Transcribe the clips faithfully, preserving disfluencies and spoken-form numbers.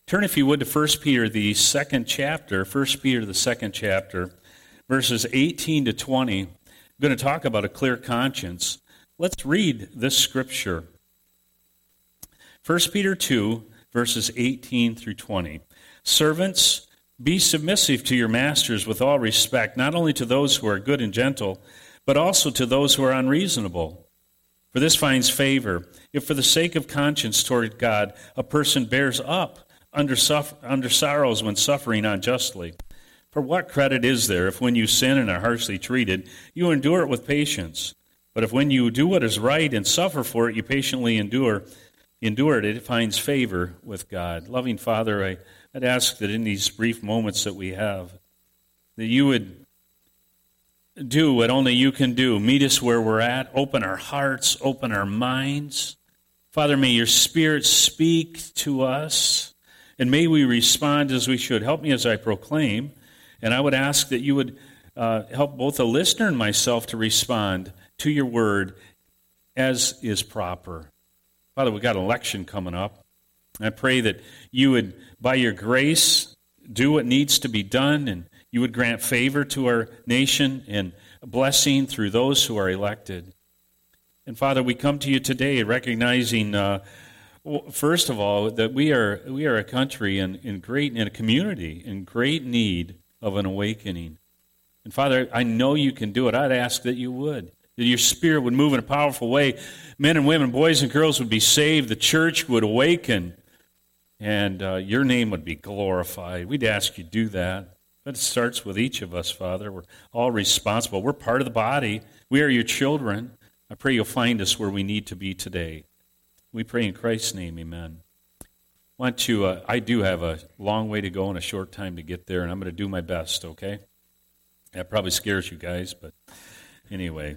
Turn, if you would, to First Peter, the second chapter, First Peter, the second chapter, verses eighteen to twenty. I'm going to talk about a clear conscience. Let's read this scripture. First Peter two, verses eighteen through twenty. Servants, be submissive to your masters with all respect, not only to those who are good and gentle, but also to those who are unreasonable. For this finds favor, if for the sake of conscience toward God, a person bears up under, suffer- under sorrows when suffering unjustly. For what credit is there if when you sin and are harshly treated, you endure it with patience? But if when you do what is right and suffer for it, you patiently endure, endure it, it finds favor with God. Loving Father, I, I'd ask that in these brief moments that we have, that you would do what only you can do. Meet us where we're at. Open our hearts. Open our minds. Father, may your Spirit speak to us, and may we respond as we should. Help me as I proclaim, and I would ask that you would uh, help both the listener and myself to respond to your word as is proper. Father, we've got an election coming up. I pray that you would, by your grace, do what needs to be done, and you would grant favor to our nation and blessing through those who are elected. And Father, we come to you today recognizing, uh, first of all, that we are we are a country in, in great in a community in great need of an awakening. And Father, I know you can do it. I'd ask that you would, that your Spirit would move in a powerful way. Men and women, boys and girls would be saved. The church would awaken, and uh, your name would be glorified. We'd ask you to do that. But it starts with each of us, Father. We're all responsible. We're part of the body. We are your children. I pray you'll find us where we need to be today. We pray in Christ's name, amen. I want to, uh, I do have a long way to go and a short time to get there, and I'm going to do my best, okay? That probably scares you guys, but anyway.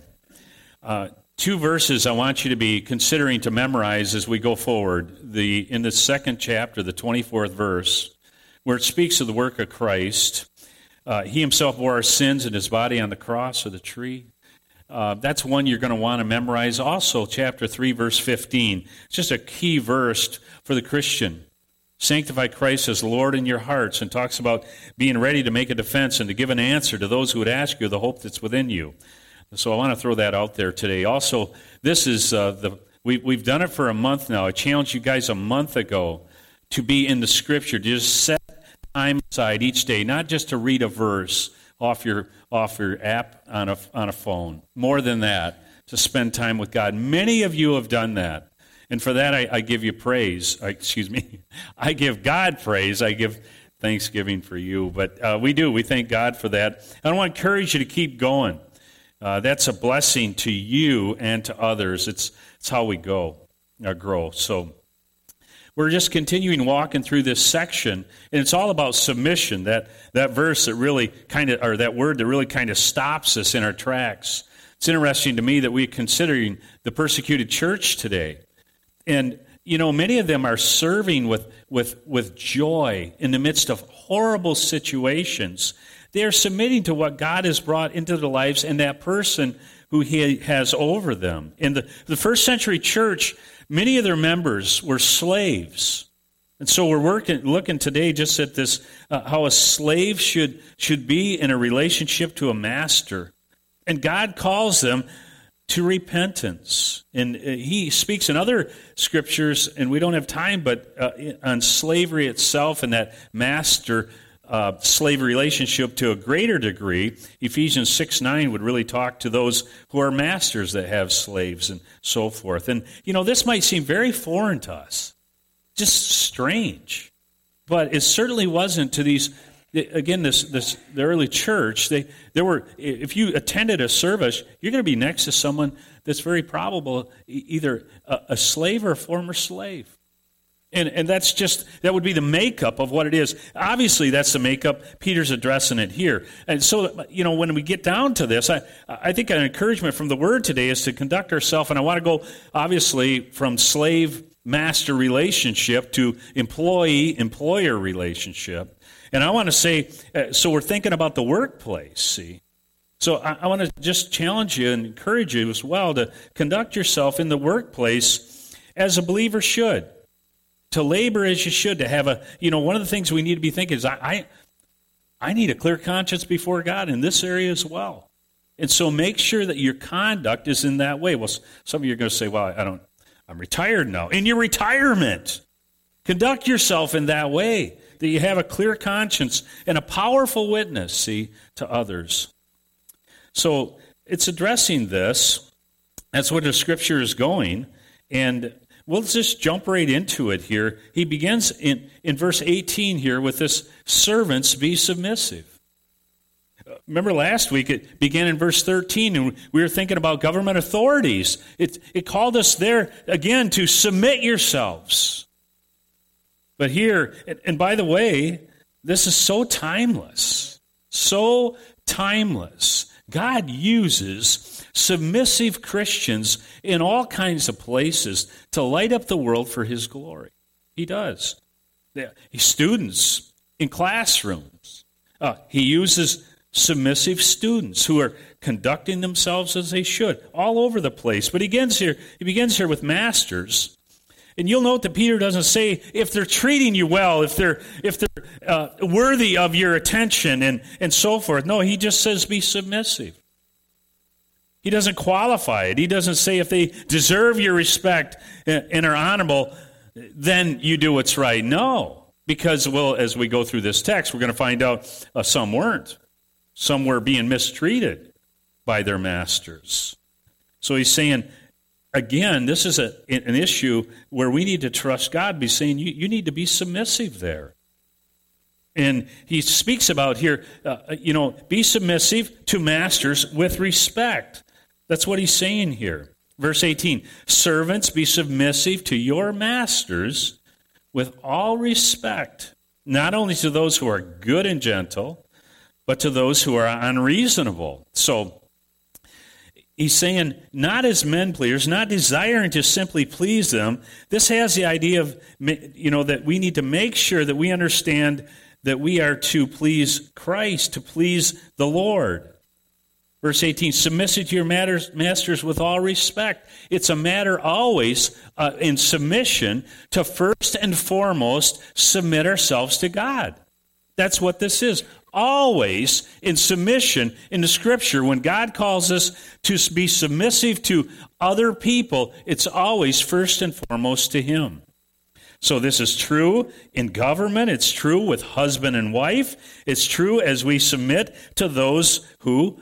Uh, two verses I want you to be considering to memorize as we go forward. The in the second chapter, the twenty-fourth verse, where it speaks of the work of Christ. Uh, he himself bore our sins in his body on the cross or the tree. Uh, that's one you're going to want to memorize. Also, chapter three, verse fifteen. It's just a key verse for the Christian. Sanctify Christ as Lord in your hearts, and talks about being ready to make a defense and to give an answer to those who would ask you the hope that's within you. So I want to throw that out there today. Also, this is uh, the we, we've done it for a month now. I challenged you guys a month ago to be in the Scripture. Just set time aside each day, not just to read a verse off your off your app on a on a phone. More than that, to spend time with God. Many of you have done that, and for that I, I give you praise. I, excuse me, I give God praise. I give thanksgiving for you, but uh, we do. We thank God for that. I want to encourage you to keep going. Uh, that's a blessing to you and to others. It's it's how we go, uh, grow. So. We're just continuing walking through this section, and it's all about submission, that, that verse that really kind of, or that word that really kind of stops us in our tracks. It's interesting to me that we're considering the persecuted church today. And, you know, many of them are serving with, with, with joy in the midst of horrible situations. They are submitting to what God has brought into their lives and that person who he has over them. In the, the first century church, many of their members were slaves. And so we're working, looking today just at this, uh, how a slave should, should be in a relationship to a master. And God calls them to repentance. And he speaks in other scriptures, and we don't have time, but uh, on slavery itself and that master Uh, slave relationship to a greater degree. Ephesians six nine would really talk to those who are masters that have slaves and so forth. And, you know, this might seem very foreign to us, just strange. But it certainly wasn't to these, again, this, this the early church. They there were, if you attended a service, you're going to be next to someone that's very probable either a, a slave or a former slave. And and that's just, that would be the makeup of what it is. Obviously, that's the makeup. Peter's addressing it here. And so, you know, when we get down to this, I, I think an encouragement from the Word today is to conduct ourselves, and I want to go, obviously, from slave-master relationship to employee-employer relationship. And I want to say, uh, so we're thinking about the workplace, see? So I, I want to just challenge you and encourage you as well to conduct yourself in the workplace as a believer should. to labor as you should, to have a, you know, one of the things we need to be thinking is, I, I, I need a clear conscience before God in this area as well. And so make sure that your conduct is in that way. Well, some of you are going to say, well, I don't, I'm retired now. In your retirement, conduct yourself in that way, that you have a clear conscience and a powerful witness, see, to others. So it's addressing this. That's where the Scripture is going. And we'll just jump right into it here. He begins in, in verse eighteen here with this, servants, be submissive. Remember last week it began in verse thirteen, and we were thinking about government authorities. It, it called us there again to submit yourselves. But here, and, and by the way, this is so timeless, so timeless. God uses submissive Christians in all kinds of places to light up the world for His glory. He does. Students in classrooms. Uh, he uses submissive students who are conducting themselves as they should, all over the place. But he begins here, he begins here with masters. And you'll note that Peter doesn't say if they're treating you well, if they're if they're uh, worthy of your attention and, and so forth. No, he just says be submissive. He doesn't qualify it. He doesn't say if they deserve your respect and are honorable, then you do what's right. No, because, well, as we go through this text, we're going to find out uh, some weren't. Some were being mistreated by their masters. So he's saying, again, this is a, an issue where we need to trust God, be saying you, you need to be submissive there. And he speaks about here, uh, you know, be submissive to masters with respect. That's what he's saying here. Verse eighteen, servants, be submissive to your masters with all respect, not only to those who are good and gentle, but to those who are unreasonable. So, he's saying, not as men pleasers, not desiring to simply please them. This has the idea of, you know, that we need to make sure that we understand that we are to please Christ, to please the Lord. Verse eighteen, submissive to your matters, masters with all respect. It's a matter always uh, in submission to first and foremost submit ourselves to God. That's what this is. Always in submission in the Scripture, when God calls us to be submissive to other people, it's always first and foremost to Him. So this is true in government. It's true with husband and wife. It's true as we submit to those who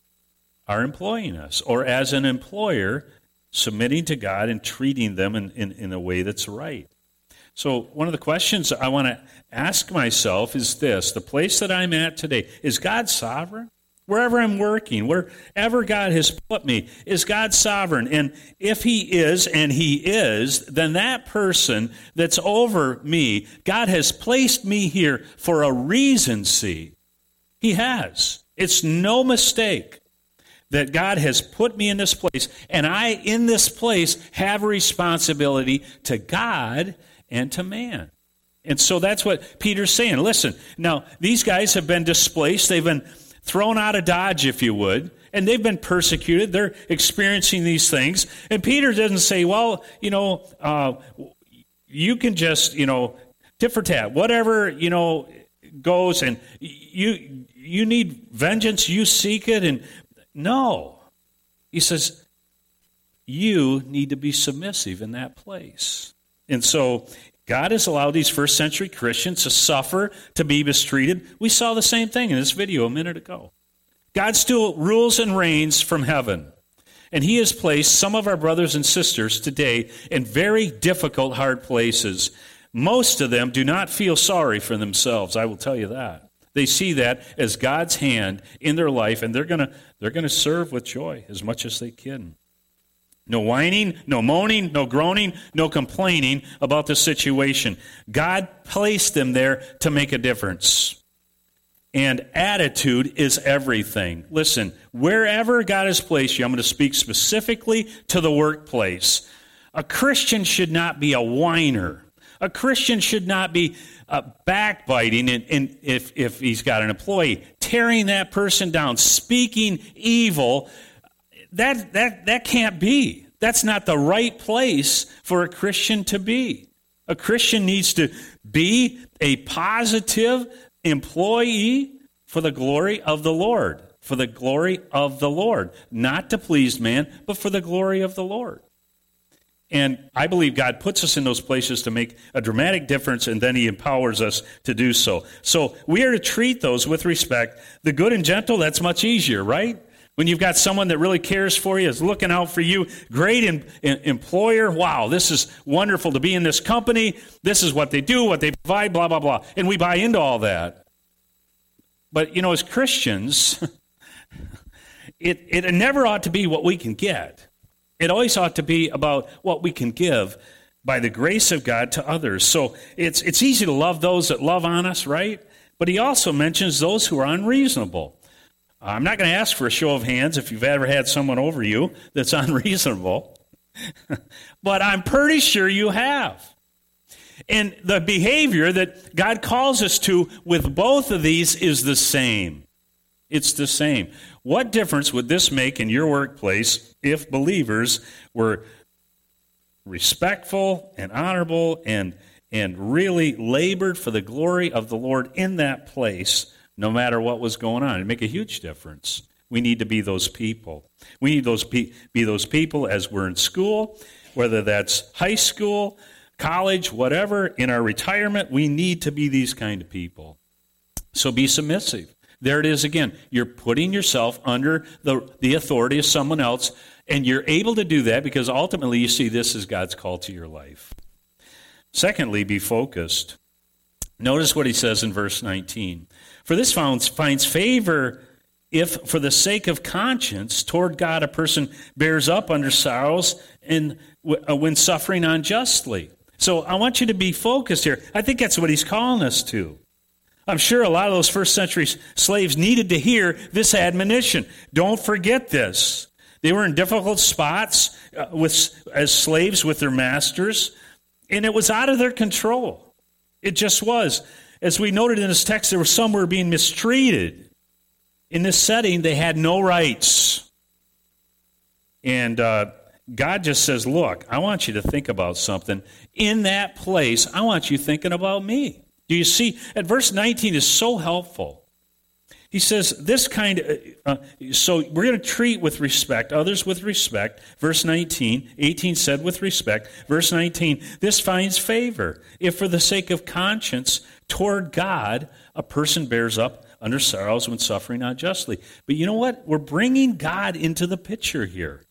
are employing us, or as an employer, submitting to God and treating them in, in, in a way that's right. So one of the questions I want to ask myself is this: the place that I'm at today, is God sovereign? Wherever I'm working, wherever God has put me, is God sovereign? And if He is, and He is, then that person that's over me, God has placed me here for a reason, see. He has. It's no mistake that God has put me in this place, and I, in this place, have a responsibility to God and to man. And so that's what Peter's saying. Listen, now, these guys have been displaced. They've been thrown out of Dodge, if you would, and they've been persecuted. They're experiencing these things. And Peter doesn't say, well, you know, uh, you can just, you know, tit for tat, whatever, you know, goes, and you you need vengeance, you seek it. And no. He says, you need to be submissive in that place. And so God has allowed these first century Christians to suffer, to be mistreated. We saw the same thing in this video a minute ago. God still rules and reigns from heaven. And He has placed some of our brothers and sisters today in very difficult, hard places. Most of them do not feel sorry for themselves, I will tell you that. They see that as God's hand in their life, and they're going to they're going to serve with joy as much as they can. No whining, no moaning, no groaning, no complaining about the situation. God placed them there to make a difference. And attitude is everything. Listen, wherever God has placed you, I'm going to speak specifically to the workplace. A Christian should not be a whiner. A Christian should not be uh, backbiting and, and if, if he's got an employee, tearing that person down, speaking evil. That that that can't be. That's not the right place for a Christian to be. A Christian needs to be a positive employee for the glory of the Lord. For the glory of the Lord. Not to please man, but for the glory of the Lord. And I believe God puts us in those places to make a dramatic difference, and then he empowers us to do so. So we are to treat those with respect. The good and gentle, that's much easier, right? When you've got someone that really cares for you, is looking out for you, great in, in, employer, wow, this is wonderful to be in this company, this is what they do, what they provide, blah, blah, blah. And we buy into all that. But, you know, as Christians, it, it never ought to be what we can get. It always ought to be about what we can give by the grace of God to others. So it's it's easy to love those that love on us, right? But he also mentions those who are unreasonable. I'm not going to ask for a show of hands if you've ever had someone over you that's unreasonable, but I'm pretty sure you have. And the behavior that God calls us to with both of these is the same. It's the same. What difference would this make in your workplace if believers were respectful and honorable and, and really labored for the glory of the Lord in that place, no matter what was going on? It'd make a huge difference. We need to be those people. We need those pe- be those people as we're in school, whether that's high school, college, whatever, in our retirement, we need to be these kind of people. So be submissive. There it is again. You're putting yourself under the, the authority of someone else, and you're able to do that because ultimately you see this as God's call to your life. Secondly, be focused. Notice what he says in verse nineteen. For this finds, finds favor if, for the sake of conscience, toward God a person bears up under sorrows and uh, when suffering unjustly. So I want you to be focused here. I think that's what he's calling us to. I'm sure a lot of those first century slaves needed to hear this admonition. Don't forget this. They were in difficult spots uh, with as slaves with their masters, and it was out of their control. It just was. As we noted in this text, there were some who were being mistreated. In this setting, they had no rights. And uh, God just says, look, I want you to think about something. In that place, I want you thinking about me. Do you see? At verse nineteen is so helpful. He says this kind of, uh, so we're going to treat with respect, others with respect. Verse nineteen, eighteen said with respect. Verse nineteen, this finds favor if for the sake of conscience toward God, a person bears up under sorrows when suffering unjustly. But you know what? We're bringing God into the picture here.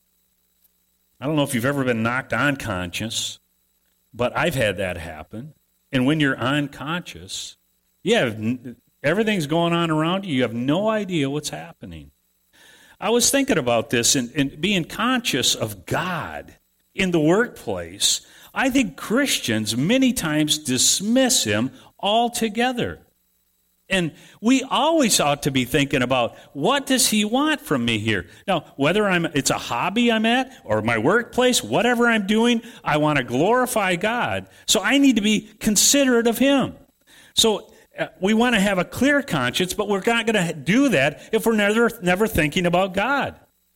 I don't know if you've ever been knocked unconscious, but I've had that happen. And when you're unconscious, yeah, everything's going on around you. You have no idea what's happening. I was thinking about this and, and being conscious of God in the workplace. I think Christians many times dismiss him altogether. And we always ought to be thinking about, what does he want from me here? Now, whether I'm it's a hobby I'm at or my workplace, whatever I'm doing, I want to glorify God. So I need to be considerate of him. So uh, we want to have a clear conscience, but we're not going to do that if we're never, never thinking about God.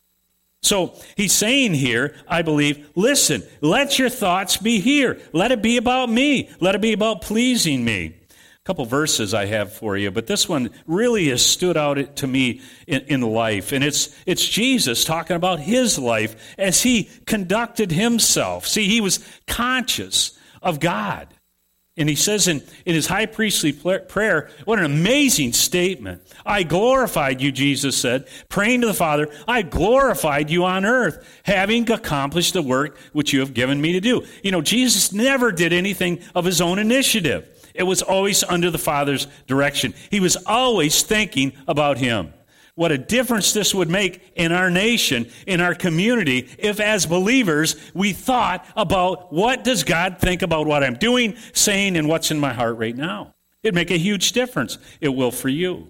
So he's saying here, I believe, listen, let your thoughts be here. Let it be about me. Let it be about pleasing me. Couple verses I have for you, but this one really has stood out to me in, in life, and it's it's Jesus talking about his life as he conducted himself. See, he was conscious of God, and he says in, in his high priestly prayer, what an amazing statement. I glorified you, Jesus said, praying to the Father, I glorified you on earth, having accomplished the work which you have given me to do. You know, Jesus never did anything of his own initiative. It was always under the Father's direction. He was always thinking about him. What a difference this would make in our nation, in our community, if as believers we thought about what does God think about what I'm doing, saying, and what's in my heart right now. It'd make a huge difference. It will for you.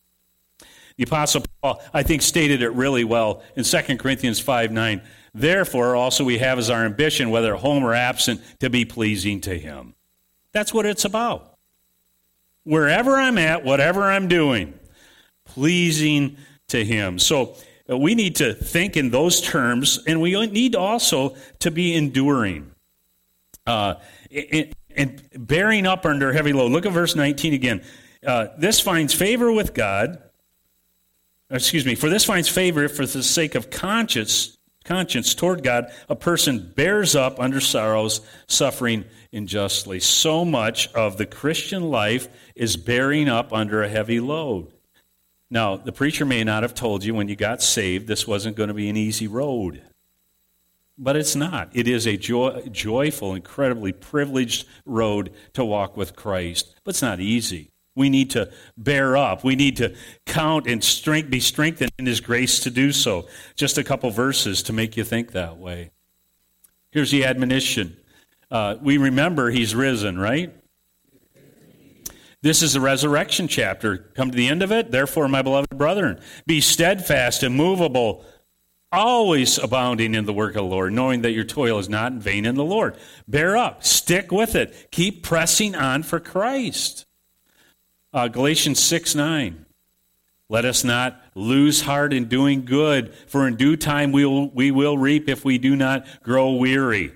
The Apostle Paul, I think, stated it really well in Second Corinthians five nine. Therefore, also we have as our ambition, whether at home or absent, to be pleasing to him. That's what it's about. Wherever I'm at, whatever I'm doing, pleasing to him. So uh, we need to think in those terms, and we need also to be enduring. Uh, and, and bearing up under a heavy load. Look at verse nineteen again. Uh, this finds favor with God. Excuse me. For this finds favor for the sake of conscience, conscience toward God. A person bears up under sorrows, suffering unjustly. So much of the Christian life is bearing up under a heavy load. Now, the preacher may not have told you when you got saved this wasn't going to be an easy road. But it's not. It is a joy, joyful, incredibly privileged road to walk with Christ. But it's not easy. We need to bear up. We need to count and strength, be strengthened in His grace to do so. Just a couple verses to make you think that way. Here's the admonition. Uh, we remember He's risen, right? This is the resurrection chapter. Come to the end of it. Therefore, my beloved brethren, be steadfast, immovable, always abounding in the work of the Lord, knowing that your toil is not in vain in the Lord. Bear up. Stick with it. Keep pressing on for Christ. Uh, Galatians six nine. Let us not lose heart in doing good, for in due time we will, we will reap if we do not grow weary.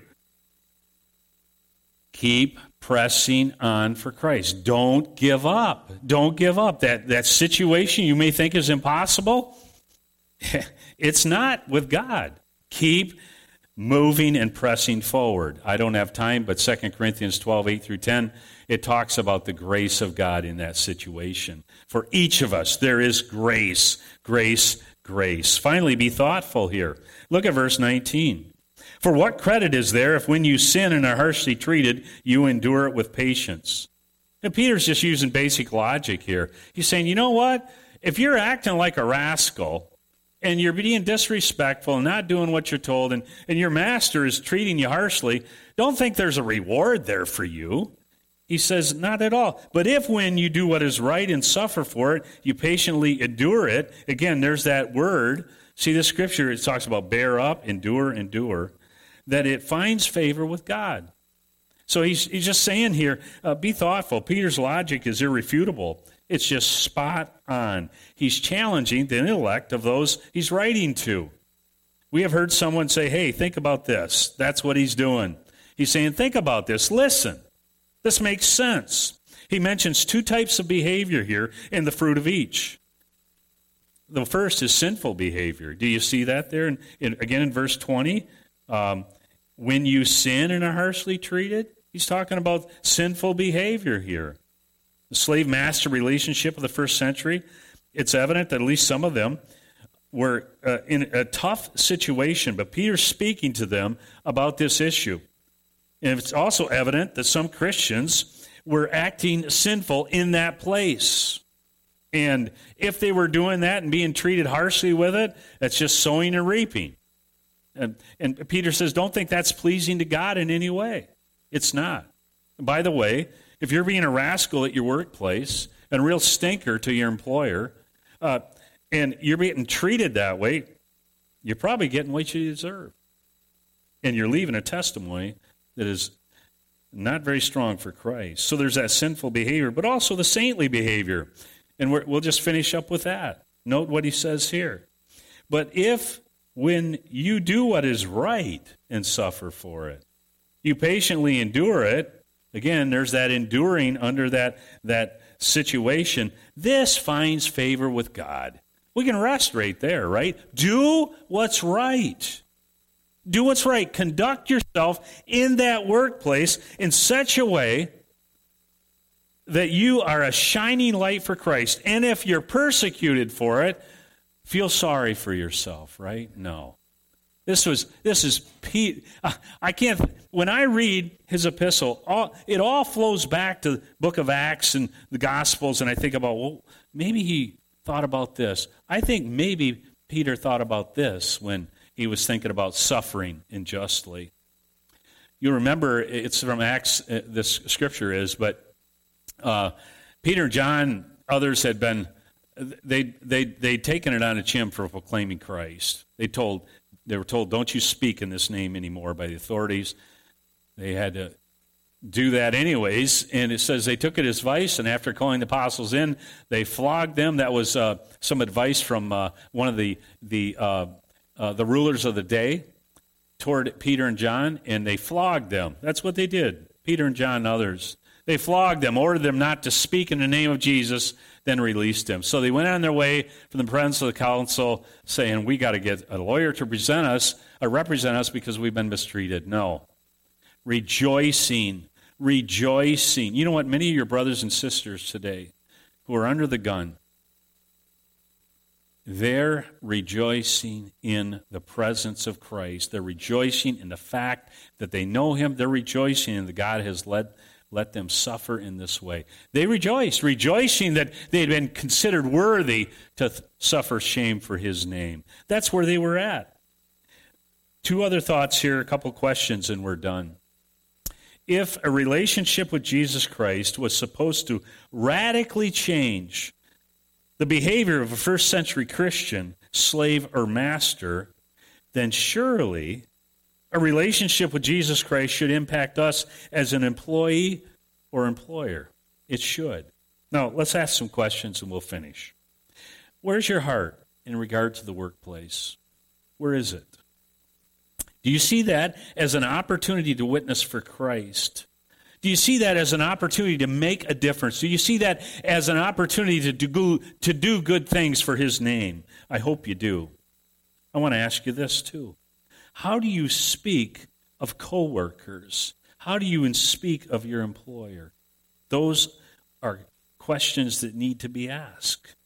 Keep pressing on for Christ. Don't give up. Don't give up. That, that situation you may think is impossible, it's not with God. Keep moving and pressing forward. I don't have time, but Second Corinthians twelve, eight through ten, it talks about the grace of God in that situation. For each of us, there is grace, grace, grace. Finally, be thoughtful here. Look at verse nineteen. For what credit is there if when you sin and are harshly treated, you endure it with patience? And Peter's just using basic logic here. He's saying, you know what? If you're acting like a rascal, and you're being disrespectful and not doing what you're told, and, and your master is treating you harshly, don't think there's a reward there for you. He says, not at all. But if when you do what is right and suffer for it, you patiently endure it, again, there's that word. See, the scripture, it talks about bear up, endure, endure, that it finds favor with God. So he's, he's just saying here, uh, be thoughtful. Peter's logic is irrefutable. It's just spot on. He's challenging the intellect of those he's writing to. We have heard someone say, hey, think about this. That's what he's doing. He's saying, think about this. Listen. This makes sense. He mentions two types of behavior here and the fruit of each. The first is sinful behavior. Do you see that there? In, in, again in verse twenty, um, when you sin and are harshly treated, he's talking about sinful behavior here. The slave-master relationship of the first century, it's evident that at least some of them were uh, in a tough situation, but Peter's speaking to them about this issue. And it's also evident that some Christians were acting sinful in that place. And if they were doing that and being treated harshly with it, that's just sowing and reaping. And, and Peter says, don't think that's pleasing to God in any way. It's not. By the way, if you're being a rascal at your workplace and a real stinker to your employer, uh, and you're being treated that way, you're probably getting what you deserve. And you're leaving a testimony that is not very strong for Christ. So there's that sinful behavior, but also the saintly behavior. And we're, we'll just finish up with that. Note what he says here. But if when you do what is right and suffer for it, you patiently endure it, again, there's that enduring under that, that situation. This finds favor with God. We can rest right there, right? Do what's right. Do what's right. Conduct yourself in that workplace in such a way that you are a shining light for Christ. And if you're persecuted for it, feel sorry for yourself, right? No. This was, this is, Pete. I can't, when I read his epistle, all, it all flows back to the book of Acts and the Gospels, and I think about, well, maybe he thought about this. I think maybe Peter thought about this when he was thinking about suffering unjustly. You remember, it's from Acts, this scripture is, but uh, Peter and John, others had been, they, they, they'd taken it on a chin for proclaiming Christ. They told, they were told, don't you speak in this name anymore by the authorities. They had to do that anyways, and it says they took it as advice, and after calling the apostles in, they flogged them. That was uh, some advice from uh, one of the, the uh, Uh, the rulers of the day toward Peter and John, and they flogged them. That's what they did. Peter and John and others. They flogged them, ordered them not to speak in the name of Jesus, then released them. So they went on their way from the presence of the council saying, we got to get a lawyer to present us, or represent us because we've been mistreated. No. Rejoicing, rejoicing. You know what? Many of your brothers and sisters today who are under the gun, they're rejoicing in the presence of Christ. They're rejoicing in the fact that they know him. They're rejoicing in that God has led let them suffer in this way. They rejoiced, rejoicing that they had been considered worthy to th- suffer shame for his name. That's where they were at. Two other thoughts here, a couple questions, and we're done. If a relationship with Jesus Christ was supposed to radically change the behavior of a first century Christian, slave or master, then surely a relationship with Jesus Christ should impact us as an employee or employer. It should. Now, let's ask some questions and we'll finish. Where's your heart in regard to the workplace? Where is it? Do you see that as an opportunity to witness for Christ? Do you see that as an opportunity to make a difference? Do you see that as an opportunity to do, to do good things for his name? I hope you do. I want to ask you this too. How do you speak of coworkers? How do you speak of your employer? Those are questions that need to be asked.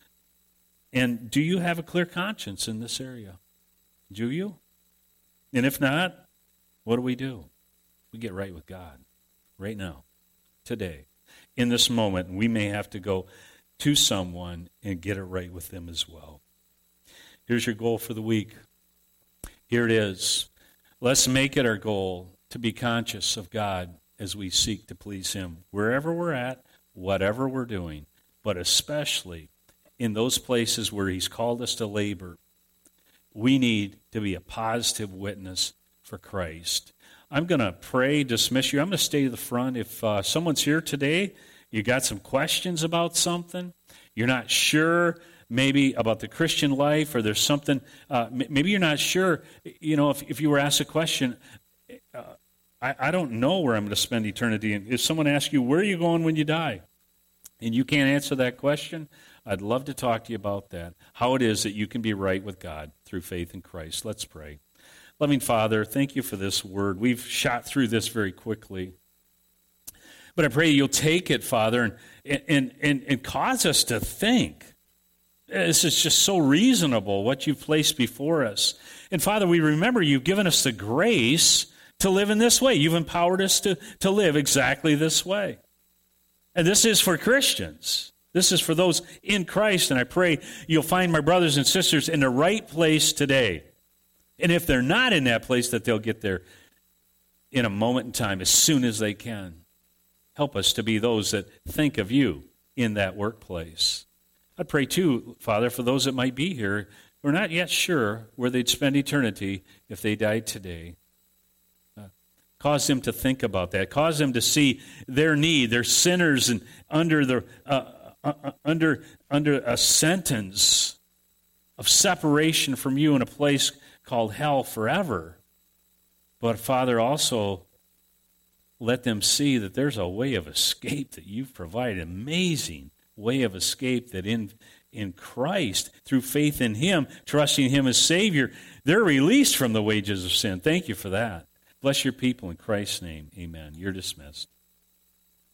And do you have a clear conscience in this area? Do you? And if not, what do we do? We get right with God right now, today, in this moment. We may have to go to someone and get it right with them as well. Here's your goal for the week. Here it is. Let's make it our goal to be conscious of God as we seek to please him, wherever we're at, whatever we're doing, but especially in those places where he's called us to labor. We need to be a positive witness for Christ. I'm going to pray, dismiss you. I'm going to stay to the front. If uh, someone's here today, you got some questions about something, you're not sure maybe about the Christian life, or there's something, uh, maybe you're not sure, you know, if, if you were asked a question, uh, I, I don't know where I'm going to spend eternity. And if someone asks you, where are you going when you die? And you can't answer that question, I'd love to talk to you about that, how it is that you can be right with God through faith in Christ. Let's pray. Loving Father, thank you for this word. We've shot through this very quickly. But I pray you'll take it, Father, and, and, and, and cause us to think. This is just so reasonable, what you've placed before us. And Father, we remember you've given us the grace to live in this way. You've empowered us to, to live exactly this way. And this is for Christians. This is for those in Christ. And I pray you'll find my brothers and sisters in the right place today. And if they're not in that place, that they'll get there in a moment in time, as soon as they can. Help us to be those that think of you in that workplace. I pray too, Father, for those that might be here who are not yet sure where they'd spend eternity if they died today. Uh, cause them to think about that. Cause them to see their need. They're sinners and under the uh, uh, under under a sentence of separation from you in a place called hell forever. But Father, also let them see that there's a way of escape that you've provided. Amazing way of escape that in in Christ, through faith in him, trusting him as Savior, they're released from the wages of sin. Thank you for that. Bless your people in Christ's name. Amen. You're dismissed.